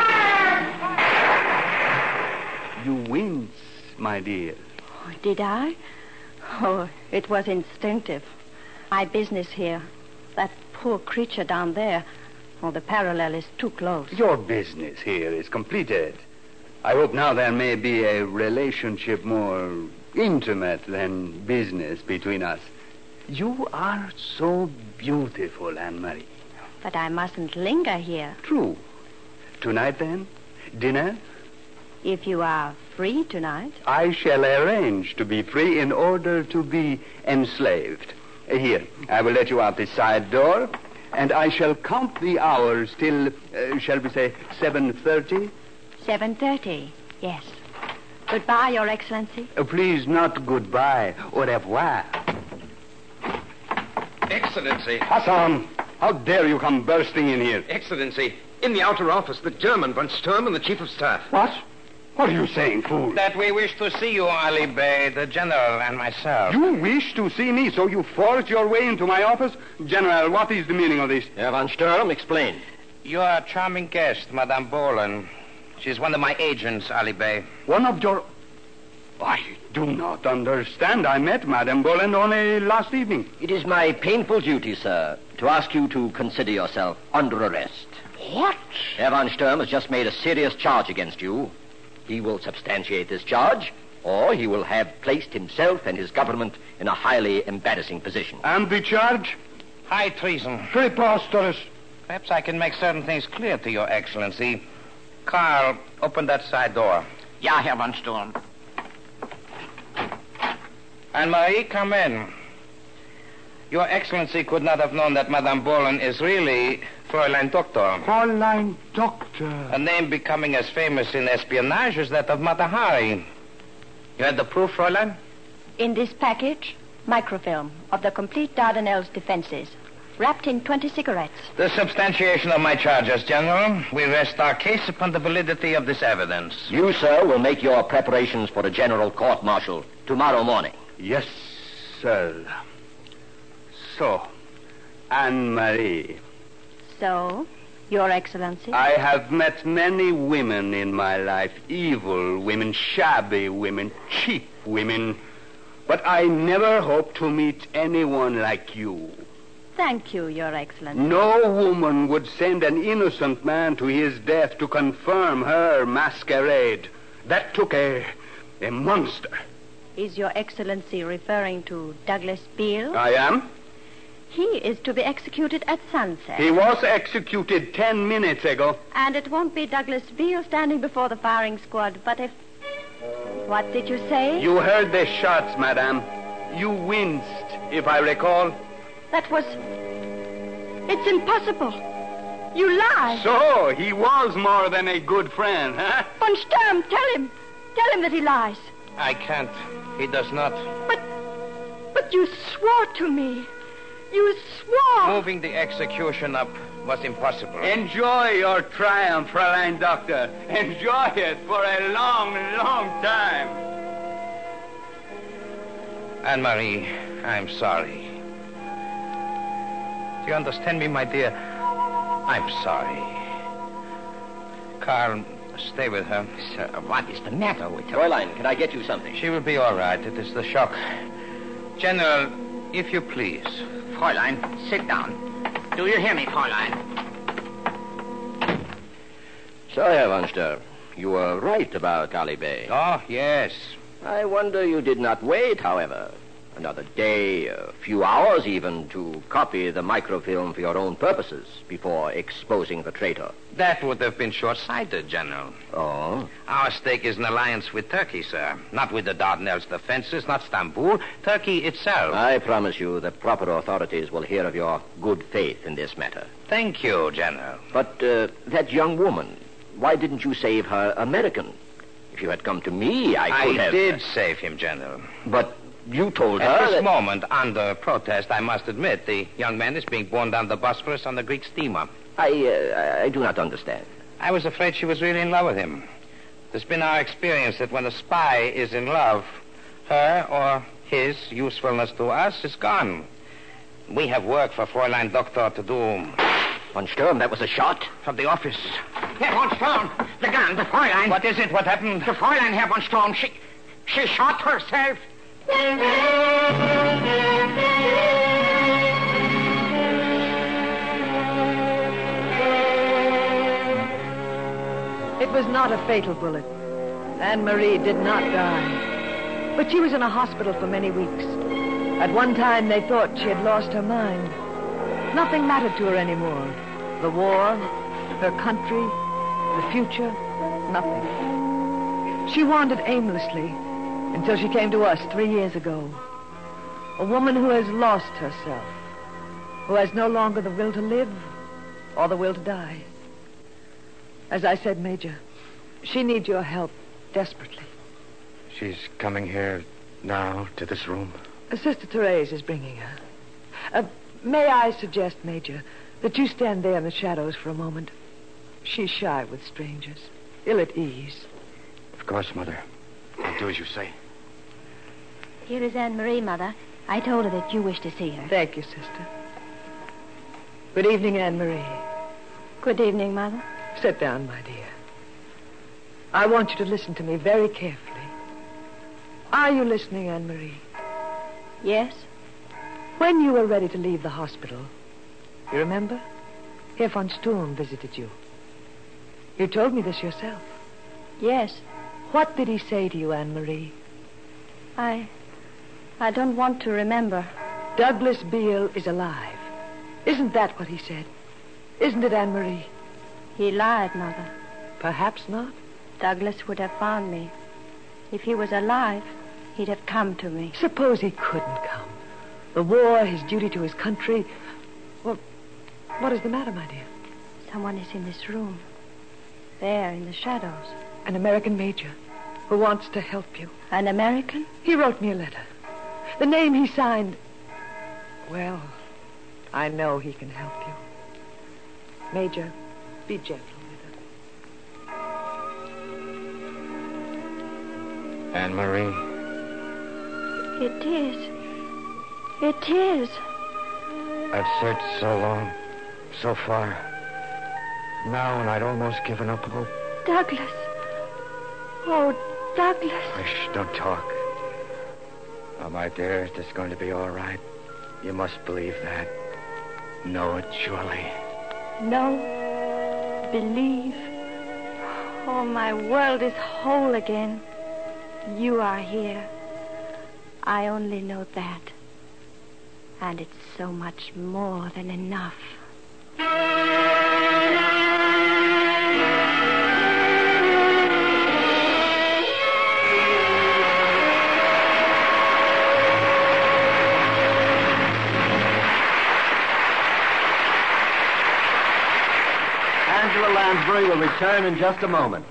Speaker 10: You wince, my dear.
Speaker 3: Oh, did I? Oh, it was instinctive. My business here. That poor creature down there. Oh, the parallel is too close.
Speaker 10: Your business here is completed. I hope now there may be a relationship more intimate than business between us. You are so beautiful, Anne-Marie.
Speaker 3: But I mustn't linger here.
Speaker 10: True. Tonight, then? Dinner?
Speaker 3: If you are free tonight.
Speaker 10: I shall arrange to be free in order to be enslaved. Here, I will let you out the side door, and I shall count the hours till, uh, shall we say, seven thirty?
Speaker 3: seven thirty, yes. Goodbye, Your Excellency.
Speaker 10: Uh, please, not goodbye. Au revoir.
Speaker 11: Excellency.
Speaker 10: Hassan, how dare you come bursting in here?
Speaker 11: Excellency, in the outer office, the German, von Sturm, and the Chief of Staff.
Speaker 10: What?
Speaker 12: What are you saying, fool?
Speaker 4: That we wish to see you, Ali Bey, the general, and myself.
Speaker 12: You wish to see me, so you forced your way into my office? General, what is the meaning of this?
Speaker 13: Herr von Sturm, explain.
Speaker 4: Your charming guest, Madame Bolan. She's one of my agents, Ali Bey.
Speaker 12: One of your... I do not understand. I met Madame Bolan only last evening.
Speaker 13: It is my painful duty, sir, to ask you to consider yourself under arrest.
Speaker 12: What?
Speaker 13: Herr von Sturm has just made a serious charge against you. He will substantiate this charge, or he will have placed himself and his government in a highly embarrassing position.
Speaker 12: And the charge?
Speaker 4: High treason.
Speaker 12: Preposterous.
Speaker 4: Perhaps I can make certain things clear to Your Excellency. Carl, open that side door.
Speaker 9: Ja, Herr von Sturm.
Speaker 4: Anne-Marie, come in. Your Excellency could not have known that Madame Bolan is really Fräulein Doktor.
Speaker 12: Fräulein Doktor.
Speaker 4: A name becoming as famous in espionage as that of Mata Hari. You had the proof, Fräulein?
Speaker 3: In this package, microfilm of the complete Dardanelles defenses, wrapped in twenty cigarettes.
Speaker 4: The substantiation of my charges, General. We rest our case upon the validity of this evidence.
Speaker 13: You, sir, will make your preparations for a general court-martial tomorrow morning.
Speaker 12: Yes, sir. So, Anne-Marie.
Speaker 3: So, Your Excellency?
Speaker 12: I have met many women in my life. Evil women, shabby women, cheap women. But I never hoped to meet anyone like you.
Speaker 3: Thank you, Your Excellency.
Speaker 12: No woman would send an innocent man to his death to confirm her masquerade. That took a, a monster.
Speaker 3: Is Your Excellency referring to Douglas Beale?
Speaker 12: I am.
Speaker 3: He is to be executed at sunset.
Speaker 12: He was executed ten minutes ago.
Speaker 3: And it won't be Douglas Beale standing before the firing squad, but if... What did you say?
Speaker 12: You heard the shots, madame. You winced, if I recall.
Speaker 3: That was... It's impossible. You lie.
Speaker 12: So, he was more than a good friend, huh?
Speaker 3: Von Sturm, tell him. Tell him that he lies.
Speaker 4: I can't. He does not.
Speaker 3: But... But you swore to me. You swore.
Speaker 4: Moving the execution up was impossible.
Speaker 12: Enjoy your triumph, Fräulein Doctor. Enjoy it for a long, long time.
Speaker 4: Anne-Marie, I'm sorry. Do you understand me, my dear? I'm sorry. Carl, stay with her.
Speaker 9: Sir, what is the matter with her?
Speaker 13: Fräulein, can I get you something?
Speaker 4: She will be all right. It is the shock. General, if you please.
Speaker 9: Fräulein, sit down. Do you hear me, Fräulein?
Speaker 13: So, Herr von Sturm, you were right about Ali Bey.
Speaker 4: Oh, yes.
Speaker 13: I wonder you did not wait, however, another day, a few hours even, to copy the microfilm for your own purposes before exposing the traitor.
Speaker 4: That would have been short-sighted, General.
Speaker 13: Oh?
Speaker 4: Our stake is an alliance with Turkey, sir. Not with the Dardanelles defenses, not Istanbul, Turkey itself.
Speaker 13: I promise you that proper authorities will hear of your good faith in this matter.
Speaker 4: Thank you, General.
Speaker 13: But uh, that young woman, why didn't you save her American? If you had come to me, I could
Speaker 4: I
Speaker 13: have...
Speaker 4: I did save him, General.
Speaker 13: But you told her
Speaker 4: At this
Speaker 13: that...
Speaker 4: moment, under protest, I must admit, the young man is being borne down the Bosphorus on the Greek steamer.
Speaker 13: I, uh, I do not understand.
Speaker 4: I was afraid she was really in love with him. It's been our experience that when a spy is in love, her or his usefulness to us is gone. We have work for Fräulein Doktor to do.
Speaker 13: Von Sturm, that was a shot?
Speaker 4: From the office.
Speaker 9: Herr von Sturm, the gun, the Fräulein.
Speaker 4: What is it? What happened?
Speaker 9: The Fräulein, Herr von Sturm, she, she shot herself.
Speaker 6: It was not a fatal bullet. Anne-Marie did not die. But she was in a hospital for many weeks. At one time, they thought she had lost her mind. Nothing mattered to her anymore. The war, her country, the future, nothing. She wandered aimlessly until she came to us three years ago. A woman who has lost herself, who has no longer the will to live or the will to die. As I said, Major, she needs your help desperately.
Speaker 8: She's coming here now to this room?
Speaker 6: Sister Therese is bringing her. Uh, may I suggest, Major, that you stand there in the shadows for a moment? She's shy with strangers, ill at ease.
Speaker 8: Of course, Mother. I'll do as you say.
Speaker 5: Here is Anne-Marie, Mother. I told her that you wished to see her.
Speaker 6: Thank you, sister. Good evening, Anne-Marie.
Speaker 3: Good evening, Mother.
Speaker 6: Sit down, my dear. I want you to listen to me very carefully. Are you listening, Anne-Marie?
Speaker 3: Yes.
Speaker 6: When you were ready to leave the hospital, you remember? Herr von Sturm visited you. You told me this yourself.
Speaker 3: Yes.
Speaker 6: What did he say to you, Anne-Marie?
Speaker 3: I... I don't want to remember.
Speaker 6: Douglas Beale is alive. Isn't that what he said? Isn't it, Anne-Marie?
Speaker 3: He lied, Mother.
Speaker 6: Perhaps not.
Speaker 3: Douglas would have found me. If he was alive, he'd have come to me.
Speaker 6: Suppose he couldn't come. The war, his duty to his country. Well, what is the matter, my dear?
Speaker 3: Someone is in this room. There, in the shadows.
Speaker 6: An American major who wants to help you.
Speaker 3: An American?
Speaker 6: He wrote me a letter. The name he signed... Well, I know he can help you. Major, be gentle with her.
Speaker 8: Anne-Marie.
Speaker 3: It is. It is.
Speaker 8: I've searched so long, so far. Now, and I'd almost given up hope.
Speaker 3: Douglas. Oh, Douglas.
Speaker 8: Shh, don't talk. Oh, my dear, is this going to be all right? You must believe that. Know it, surely.
Speaker 3: No. Believe. Oh, my world is whole again. You are here. I only know that. And it's so much more than enough.
Speaker 2: Angela Lansbury will return in just a moment.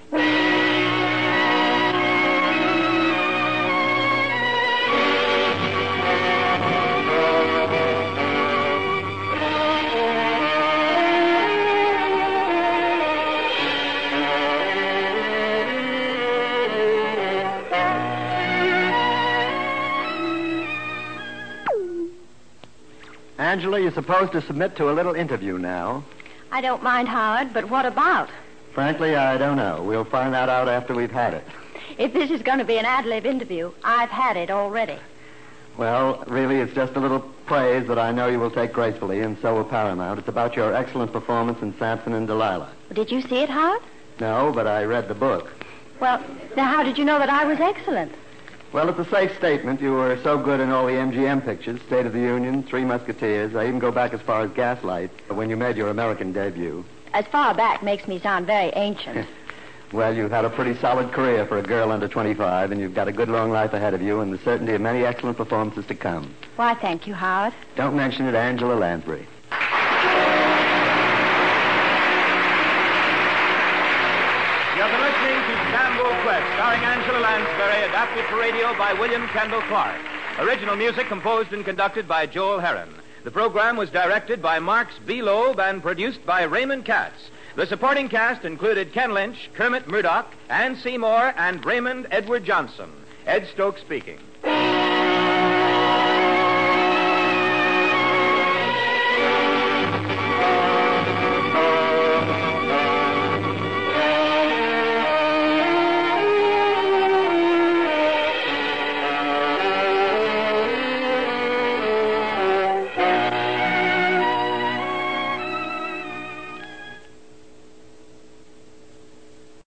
Speaker 2: Angela, you're supposed to submit to a little interview now.
Speaker 3: I don't mind, Howard, but what about?
Speaker 2: Frankly, I don't know. We'll find that out after we've had it.
Speaker 3: If this is going to be an ad lib interview, I've had it already.
Speaker 2: Well, really, it's just a little praise that I know you will take gracefully, and so will Paramount. It's about your excellent performance in Samson and Delilah.
Speaker 3: Did you see it, Howard?
Speaker 2: No, but I read the book.
Speaker 3: Well, now how did you know that I was excellent?
Speaker 2: Well, it's a safe statement. You were so good in all the M G M pictures, State of the Union, Three Musketeers. I even go back as far as Gaslight, when you made your American debut.
Speaker 3: As far back makes me sound very ancient.
Speaker 2: Well, you've had a pretty solid career for a girl under twenty-five, and you've got a good long life ahead of you and the certainty of many excellent performances to come.
Speaker 3: Why, thank you, Howard.
Speaker 2: Don't mention it, Angela Lansbury.
Speaker 1: You've been listening to Stambull Quest, starring Angela Lansbury, adapted for radio by William Kendall Clark. Original music composed and conducted by Joel Herron. The program was directed by Marks B. Loeb and produced by Raymond Katz. The supporting cast included Ken Lynch, Kermit Murdoch, Ann Seymour, and Raymond Edward Johnson. Ed Stokes speaking.